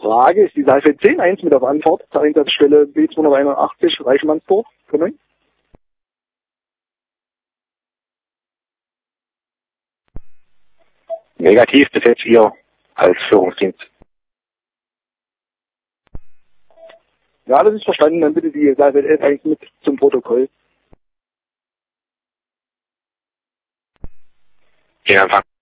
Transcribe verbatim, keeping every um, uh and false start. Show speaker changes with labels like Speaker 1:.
Speaker 1: Frage ist die Seifeld zehn eins mit auf Antwort zur Einsatzstelle B zweihunderteinundachtzig Reichmannsdorf. Können.
Speaker 2: Negativ, bis jetzt ihr als Führungsdienst.
Speaker 1: Ja, das ist verstanden. Dann bitte die Seifeld elf eins mit zum Protokoll.
Speaker 2: Ja,